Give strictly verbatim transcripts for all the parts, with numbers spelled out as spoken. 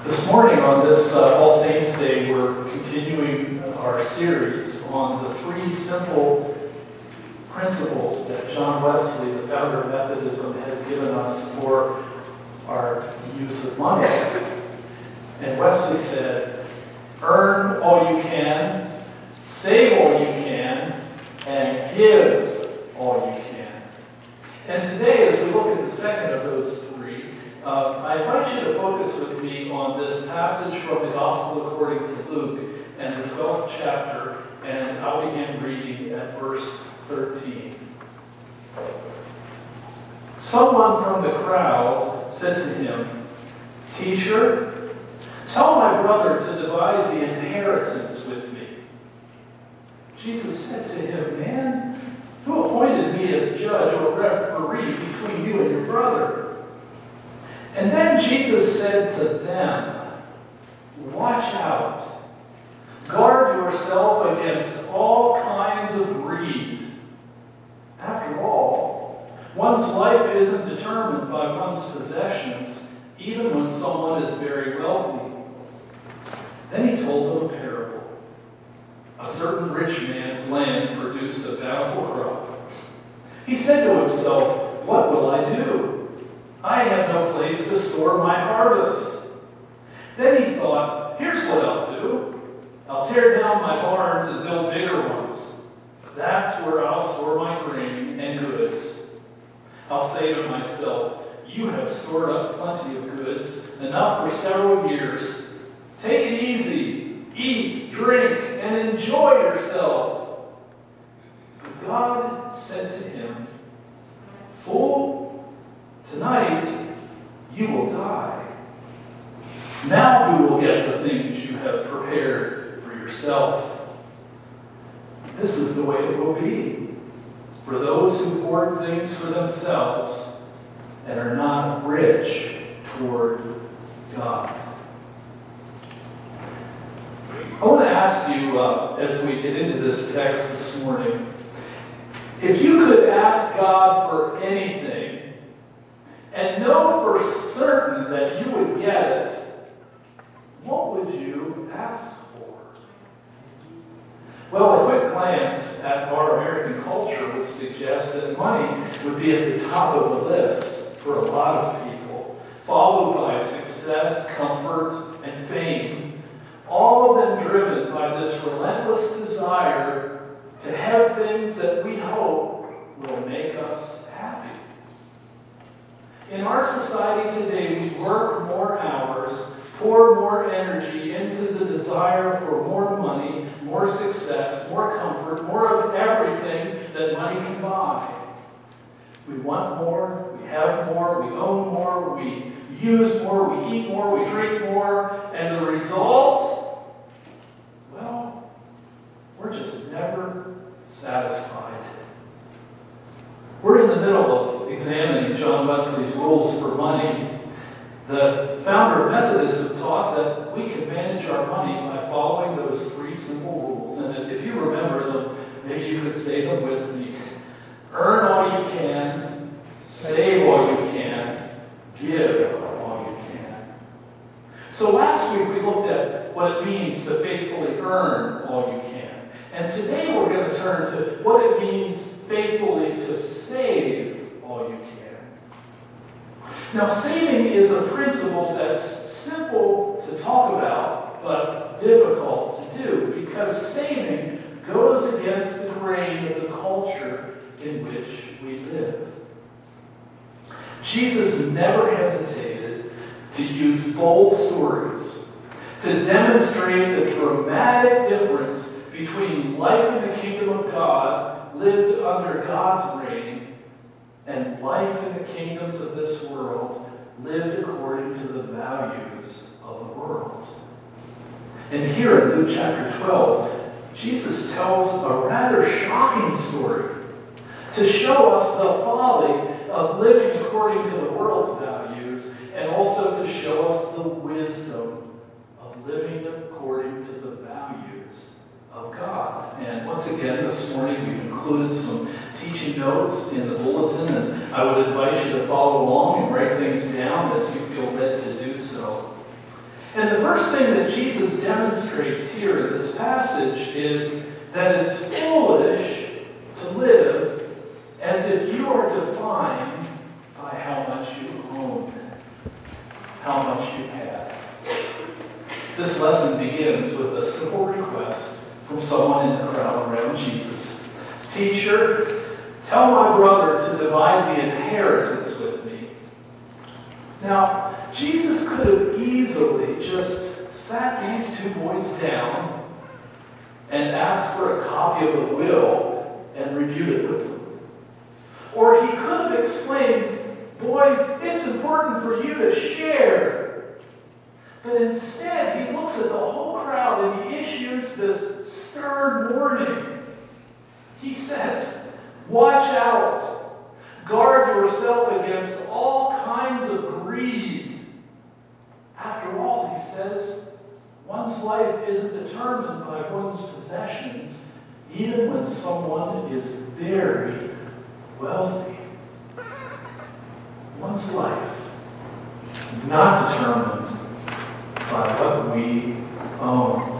This morning on this uh, All Saints Day, we're continuing our series on the three simple principles that John Wesley, the founder of Methodism, has given us for our use of money. And Wesley said, earn all you can, save all you can, and give all you can. And today, as we look at the second of those three, Uh, I invite you to focus with me on this passage from the Gospel according to Luke and the twelfth chapter, and I'll begin reading at verse thirteen. Someone from the crowd said to him, "Teacher, tell my brother to divide the inheritance with me." Jesus said to him, "Man, who appointed me as judge or referee between you and your brother?" And then Jesus said to them, "Watch out. Guard yourself against all kinds of greed. After all, one's life isn't determined by one's possessions, even when someone is very wealthy." Then he told them a parable. A certain rich man's land produced a bountiful crop. He said to himself, "What will I do? I have no place to store my harvest." Then he thought, "Here's what I'll do. I'll tear down my barns and build bigger ones. That's where I'll store my grain and goods. I'll say to myself, you have stored up plenty of goods, enough for several years. Take it easy, eat, drink, and enjoy yourself." But God said to him, "Fool, tonight you will die. Now who will get the things you have prepared for yourself?" This is the way it will be for those who hoard things for themselves and are not rich toward God. I want to ask you, uh, as we get into this text this morning, if you could ask God for anything and know for certain that you would get it, what would you ask for? Well, a quick glance at our American culture would suggest that money would be at the top of the list for a lot of people, followed by success, comfort, and fame, all of them driven by this relentless desire to have things that we hope will make us happy. In our society today, we work more hours, pour more energy into the desire for more money, more success, more comfort, more of everything that money can buy. We want more, we have more, we own more, we use more, we eat more, we drink more, and the result, well, we're just never satisfied. We're in the middle of examining John Wesley's rules for money. The founder of Methodism taught that we can manage our money by following those three simple rules. And if you remember them, maybe you could say them with me. Earn all you can, save all you can, give all you can. So last week we looked at what it means to faithfully earn all you can. And today we're going to turn to what it means faithfully to save all you can. Now, saving is a principle that's simple to talk about, but difficult to do, because saving goes against the grain of the culture in which we live. Jesus never hesitated to use bold stories to demonstrate the dramatic difference between life in the kingdom of God, lived under God's reign, and life in the kingdoms of this world, lived according to the values of the world. And here in Luke chapter twelve, Jesus tells a rather shocking story to show us the folly of living according to the world's values, and also to show us the wisdom of living according to the values of God. And once again, this morning we've included some teaching notes in the bulletin, and I would invite you to follow along and write things down as you feel led to do so. And the first thing that Jesus demonstrates here in this passage is that it's foolish to live as if you are defined by how much you own, how much you have. This lesson begins with a simple request from someone in the crowd around Jesus. Teacher, tell my brother to divide the inheritance with me. Now, Jesus could have easily just sat these two boys down and asked for a copy of the will and reviewed it with them. Or he could have explained, boys, it's important for you to share. But instead, he looks at the whole crowd and he issues this stern warning. He says, watch out. Guard yourself against all kinds of greed. After all, he says, one's life isn't determined by one's possessions, even when someone is very wealthy. One's life not determined by what we own.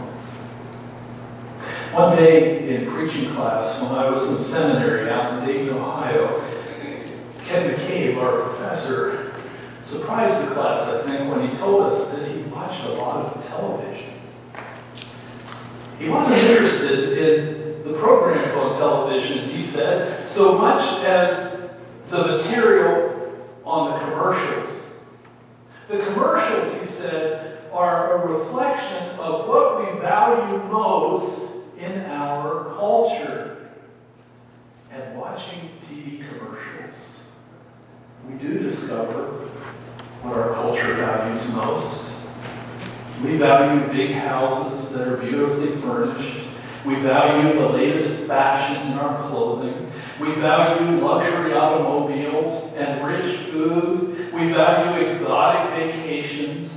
One day in preaching class, when I was in seminary out in Dayton, Ohio, Ken McCabe, our professor, surprised the class, I think, when he told us that he watched a lot of television. He wasn't interested in the programs on television, he said, so much as the material on the commercials. The commercials, he said, are a reflection of what we value most in our culture. And watching T V commercials, we do discover what our culture values most. We value big houses that are beautifully furnished. We value the latest fashion in our clothing. We value luxury automobiles and rich food. We value exotic vacations.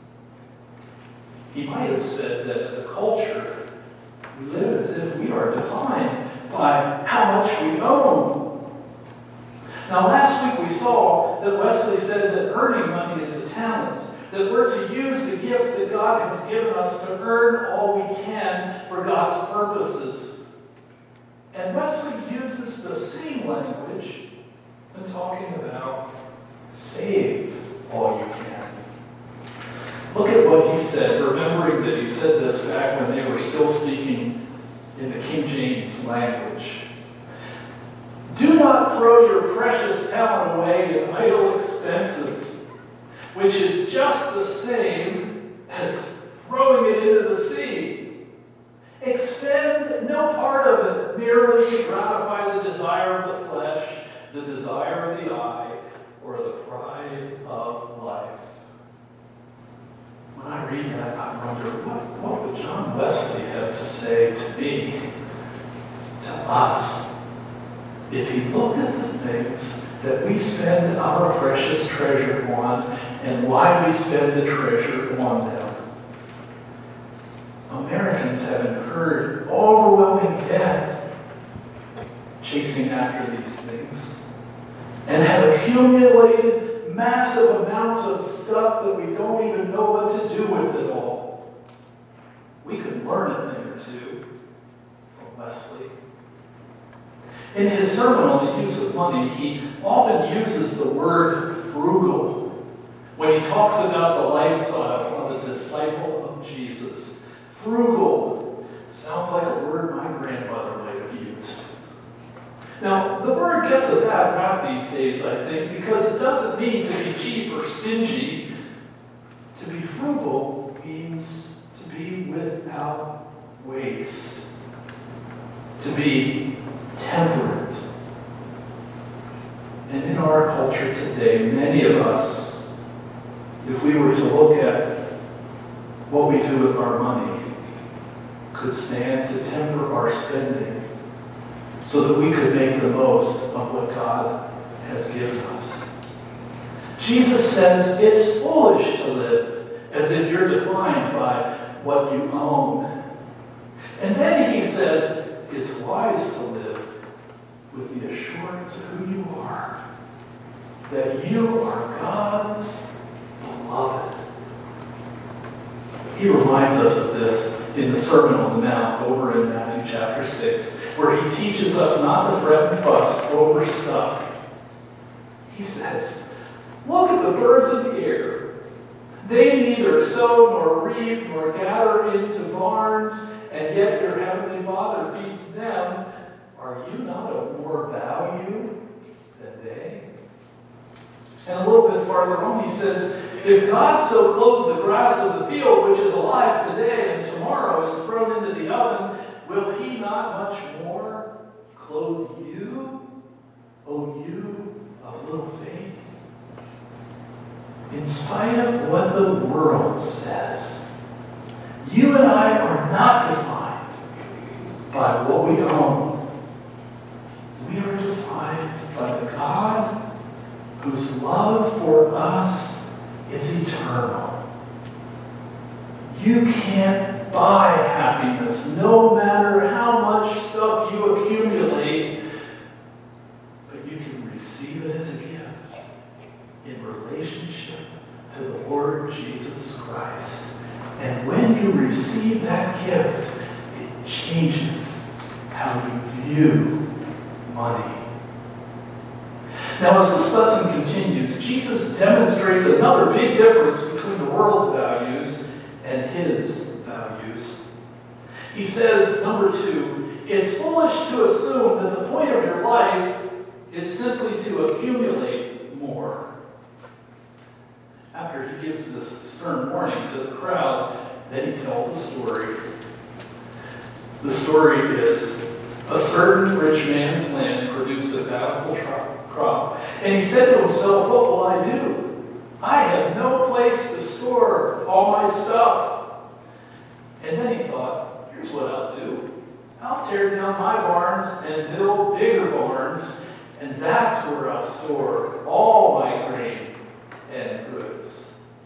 He might have said that as a culture, we live as if we are defined by how much we own. Now, last week we saw that Wesley said that earning money is a talent, that we're to use the gifts that God has given us to earn all we can for God's purposes. And Wesley uses the same language when talking about save all you can. Look at what he said, remembering that he said this back when they were still speaking in the King James language. Do not throw your precious talent away in idle expenses, which is just the same as throwing it into the sea. Expend no part of it merely to gratify the desire of the flesh, the desire of the eye, or the pride of life. When I read that, I wonder, what, what would John Wesley have to say to me, to us, if he looked at the things that we spend our precious treasure on and why we spend the treasure on them? Americans have incurred overwhelming debt chasing after these things and have accumulated massive amounts of stuff that we don't even know what to do with it all. We could learn a thing or two from Wesley. In his sermon on the use of money, he often uses the word frugal when he talks about the lifestyle of a disciple of Jesus. Frugal sounds like a word my grandmother might have used. Now, the word gets a bad rap these days, I think, because it doesn't mean to be cheap or stingy. To be frugal means to be without waste, to be temperate. And in our culture today, many of us, if we were to look at what we do with our money, could stand to temper our spending so that we could make the most of what God has given us. Jesus says it's foolish to live as if you're defined by what you own. And then he says it's wise to live with the assurance of who you are, that you are God's beloved. He reminds us of this in the Sermon on the Mount over in Matthew chapter six, where he teaches us not to fret and fuss over stuff. He says, look at the birds of the air. They neither sow nor reap nor gather into barns, and yet your heavenly Father feeds them. Are you not of more value than they? And a little bit farther on, he says, if God so clothes the grass of the field, which is alive today and tomorrow is thrown into the oven, will he not much more clothe you, O you of little faith? In spite of what the world says, you and I are not defined by what we own. We are defined by the God whose love for us is eternal. You can't buy happiness, no matter how much stuff you accumulate, but you can receive it as a gift in relationship to the Lord Jesus Christ. And when you receive that gift, it changes how you view money. Now, as this lesson continues, Jesus demonstrates another big difference between the world's values and his values. He says, number two, it's foolish to assume that the point of your life is simply to accumulate more. After he gives this stern warning to the crowd, then he tells a story. The story is, a certain rich man's land produced a bountiful crop, and he said to himself, what will I do? I have no place to store all my stuff. And then he thought, here's what I'll do. I'll tear down my barns and build bigger barns, and that's where I'll store all my grain and goods.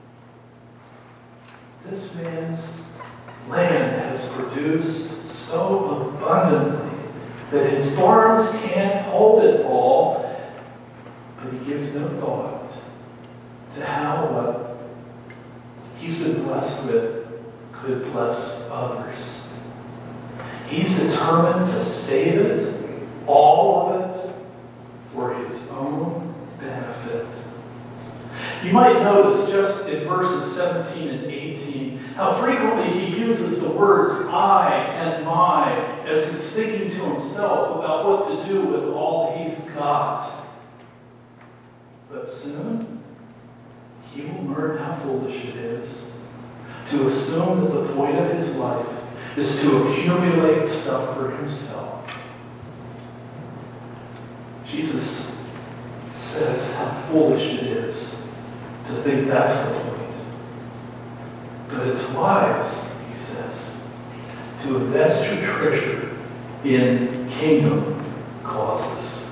This man's land has produced so abundantly that his barns can't hold it all, but he gives no thought to how what he's been blessed with could bless others. He's determined to save it, all of it, for his own benefit. You might notice just in verses seventeen and eighteen how frequently he uses the words I and my as he's thinking to himself about what to do with all he's got. But soon, he will learn how foolish it is to assume that the point of his life is to accumulate stuff for himself. Jesus says how foolish it is to think that's the point. But it's wise, he says, to invest your treasure in kingdom causes.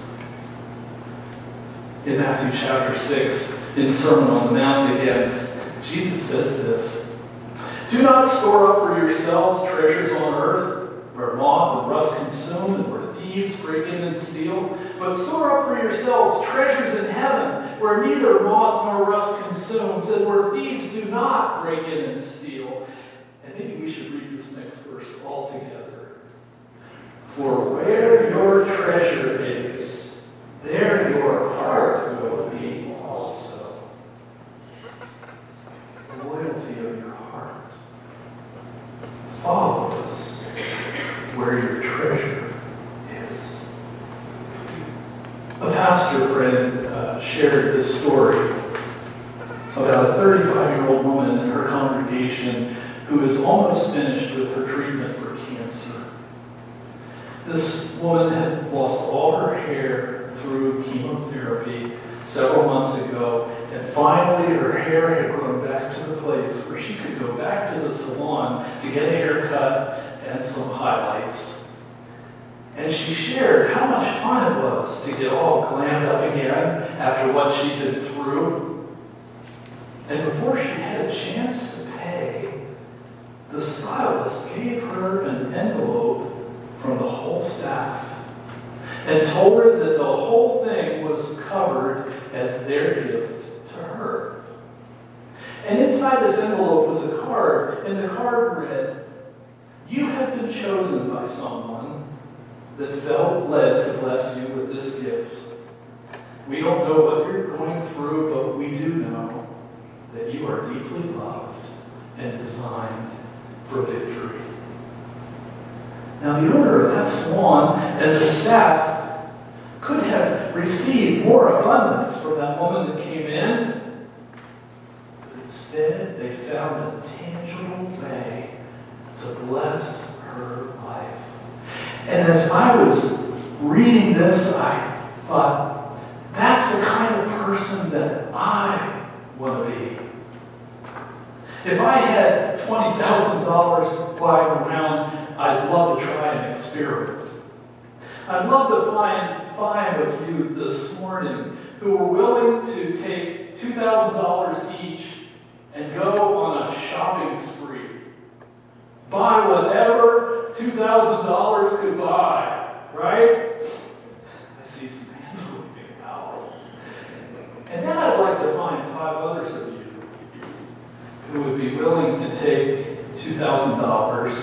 In Matthew chapter six, in the Sermon on the Mount again, Jesus says this, do not store up for yourselves treasures on earth, where moth and rust consume and where thieves break in and steal, but store up for yourselves treasures in heaven, where neither moth nor rust consumes, and where thieves do not break in and steal. And maybe we should read this next verse all together. For where your treasure is, there your heart will be also. The loyalty of your heart follows where your treasure is. A pastor friend uh, shared this story about a thirty-five-year-old woman in her congregation who is almost finished with her treatment for cancer. This woman had lost all her hair through chemotherapy several months ago, and finally her hair had grown back to the place where she could go back to the salon to get a haircut and some highlights. And she shared how much fun it was to get all glammed up again after what she'd been through. And before she had a chance to pay, the stylist gave her an envelope from the whole staff and told her that the whole thing was covered as their gift to her. And inside inside this envelope was a card, and the card read, "You have been chosen by someone that felt led to bless you with this gift. We don't know what you're going through, but we do know that you are deeply loved and designed for victory." Now, the owner of that swan and the staff could have received more abundance from that woman that came in, but instead they found a tangible way to bless her life. And as I was reading this, I thought, that's the kind of person that I want to be. If I had twenty thousand dollars lying around, I'd love to try an experiment. I'd love to find five of you this morning who were willing to take two thousand dollars each and go on a shopping spree. Buy whatever two thousand dollars could buy, right? I see some hands moving out. And then I'd like to find five others of you who would be willing to take two thousand dollars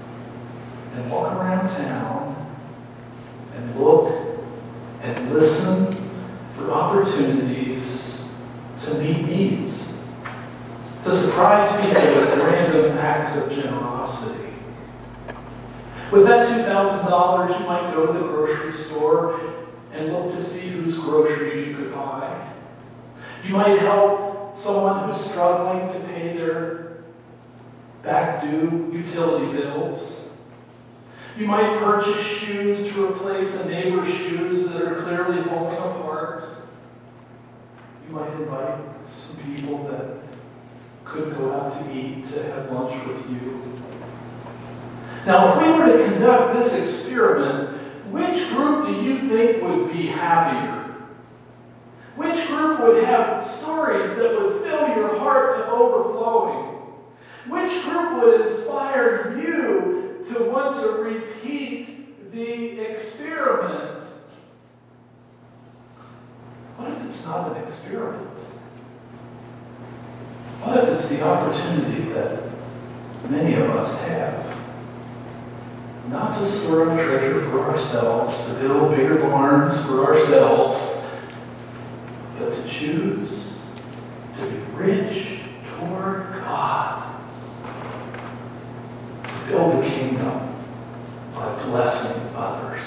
and walk around town and look and listen for opportunities to meet needs, to surprise people with random acts of generosity. With that two thousand dollars, you might go to the grocery store and look to see whose groceries you could buy. You might help someone who's struggling to pay their back due utility bills. You might purchase shoes to replace a neighbor's shoes that are clearly falling apart. You might invite some people that could go out to eat to have lunch with you. Now, if we were to conduct this experiment, which group do you think would be happier? Which group would have stories that would fill your heart to overflowing? Which group would inspire you to want to repeat the experiment? What if it's not an experiment? What if it's the opportunity that many of us have? Not to store up treasure for ourselves, to build bigger barns for ourselves, but to choose to be rich toward God. To build the kingdom by blessing others.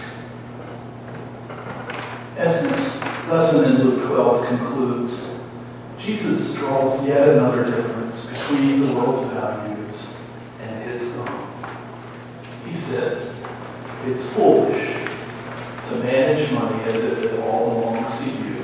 As this lesson in Luke twelve concludes, Jesus draws yet another difference between the world's values and his own. He says, it's foolish to manage money as if it all belongs to you.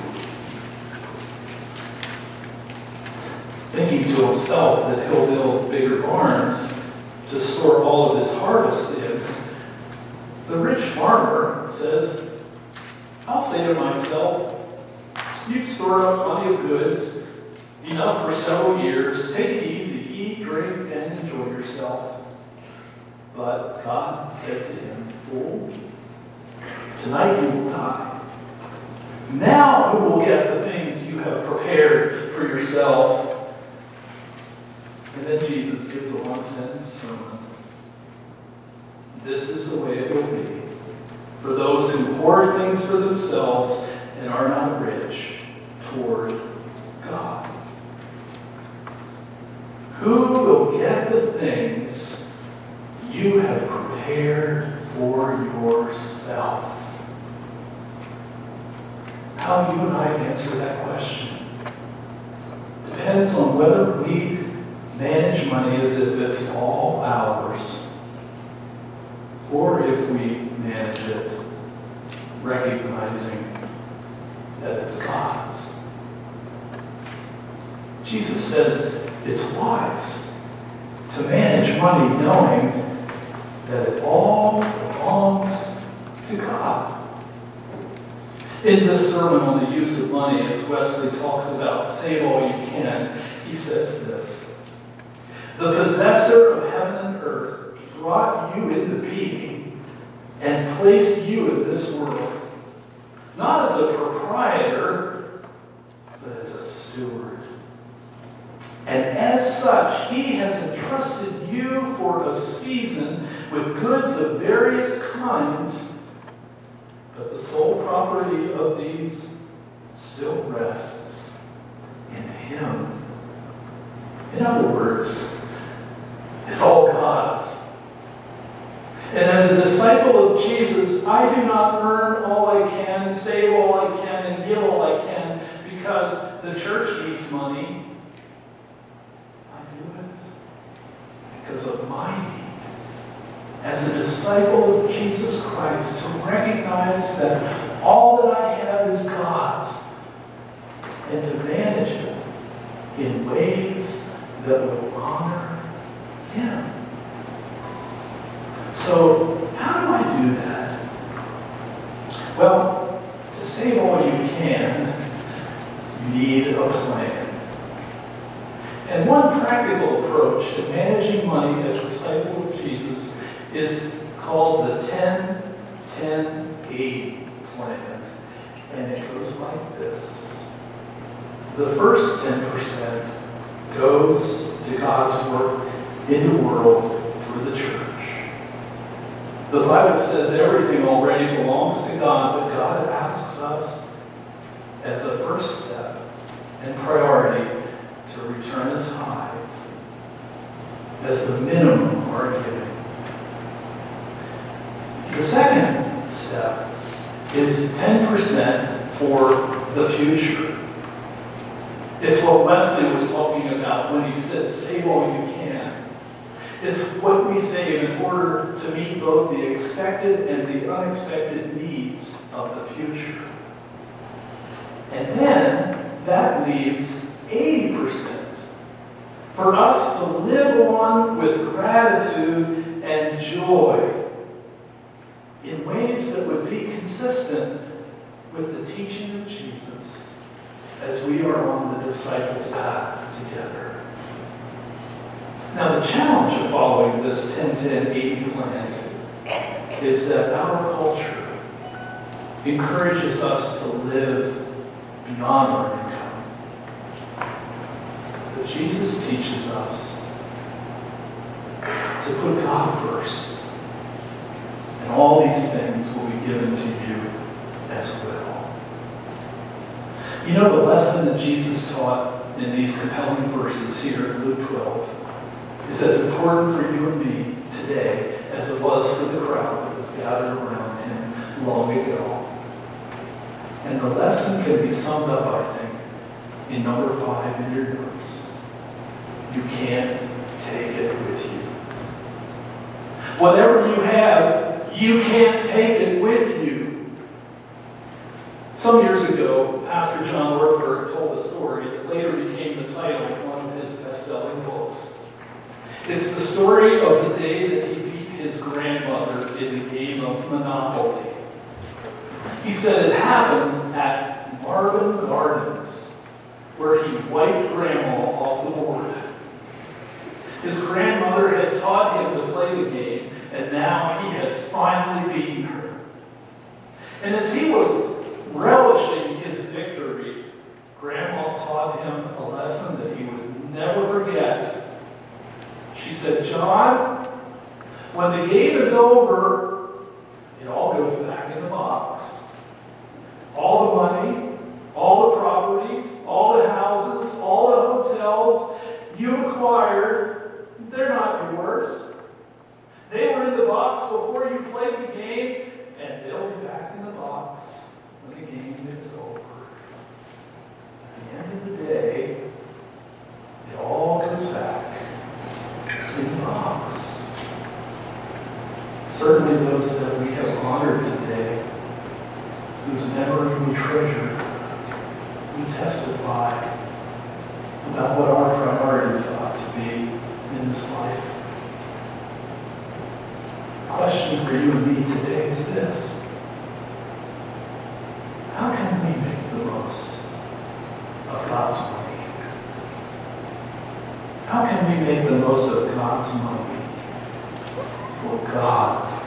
Thinking to himself that he'll build bigger barns to store all of his harvest in, the rich farmer says, I'll say to myself, you've stored up plenty of goods, enough for several years. Take it easy, eat, drink, and enjoy yourself. But God said to him, fool, tonight you will die. Now who will get the things you have prepared for yourself? And then Jesus gives a one-sentence sermon. This is the way it will be for those who hoard things for themselves and are not rich toward God. Who will get the things you have prepared for yourself? How you and I answer that question depends on whether we manage money as if it's all ours, or if we manage it recognizing that it's God's. Jesus says it's wise to manage money knowing that it all belongs to God. In this sermon on the use of money, as Wesley talks about, save all you can, he says this: the possessor of heaven and earth brought you into being and placed you in this world, not as a proprietor, but as a steward. And as such, he has entrusted you for a season with goods of various kinds, but the sole property of these still rests in him. In other words, it's all God's. And as a disciple of Jesus, I do not earn all I can, save all I can, and give all I can because the church needs money. I do it because of my need as a disciple of Jesus Christ to recognize that all that I have is God's and to manage it in ways that will honor him. So, how do I do that? Well, to save all you can, you need a plan. And one practical approach to managing money as a disciple of Jesus is called the ten ten eighty plan. And it goes like this. The first ten percent goes to God's work in the world through the church. The Bible says everything already belongs to God, but God asks us as a first step and priority to return a tithe as the minimum of our giving. The second step is ten percent for the future. It's what Wesley was talking about when he said, save all you can. It's what we save in order to meet both the expected and the unexpected needs of the future. And then that leaves eighty percent for us to live on with gratitude and joy in ways that would be consistent with the teaching of Jesus as we are on the disciples' path together. Now, the challenge of following this ten ten eighty plan is that our culture encourages us to live beyond our income. But Jesus teaches us to put God first, and all these things will be given to you as well. You know the lesson that Jesus taught in these compelling verses here in Luke twelve is as important for you and me today as it was for the crowd that was gathered around him long ago. And the lesson can be summed up, I think, in number five in your notes. You can't take it with you. Whatever you have, you can't take it with you. Some years ago, Pastor John Ortberg told a story that later became the title of one of his best-selling books. It's the story of the day that he beat his grandmother in the game of Monopoly. He said it happened at Marvin Gardens, where he wiped Grandma off the board. His grandmother had taught him to play the game, and now he had finally beaten her. And as he was relishing his victory, Grandma taught him a lesson that he would never forget. She said, John, when the game is over, it all goes back in the box. All the money, all the properties, all the houses, all the hotels you acquired, they're not yours. They were in the box before you played the game, and they'll be back in the box when the game is over. At the end of the day, it all goes back in the box. Certainly those that we have honored today, whose memory we treasure, we testify about what our priorities ought to be in this life. The question for you and me today is this: how can we make the most of God's money? How can we make the most of God's money for God's